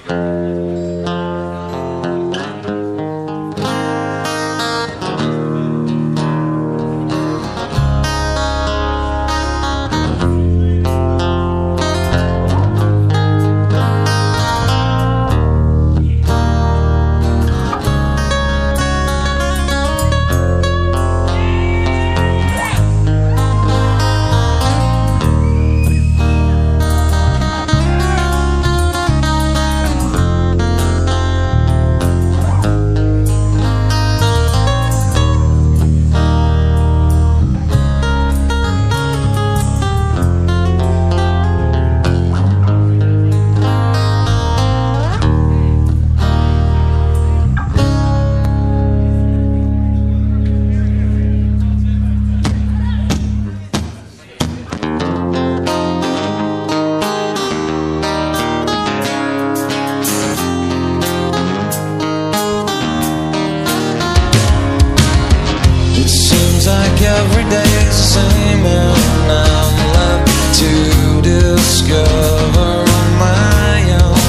Every day's the same and I'm left to discover on my own.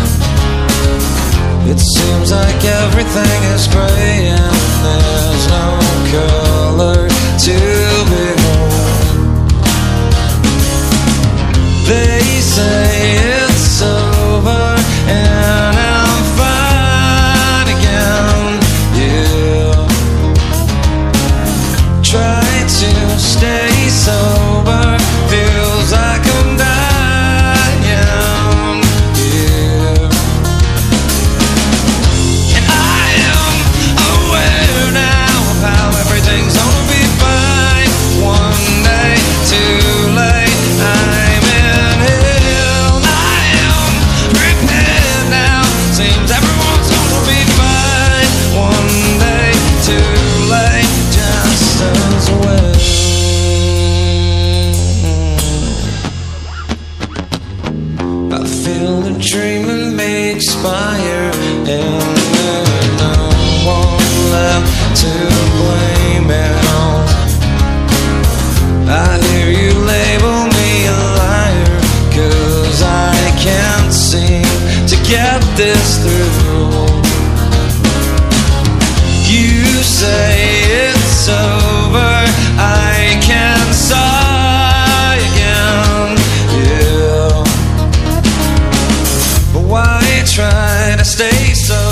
It seems like everything is gray and there's no color to behold. They say it's over and I'm fine again, yeah. Try to stay sober, feels like I'm dying, yeah. And I am aware now of how everything's gonna be fine. One day too late, I'm in hell. I am prepared now, seems everyone's gonna be fine. One day too late, just as well. I feel the dreaming may expire and there's no one left to blame it on. I hear you label me a liar, 'cause I can't seem to get this through. You say it's over, I can sigh again, yeah. But why try to stay so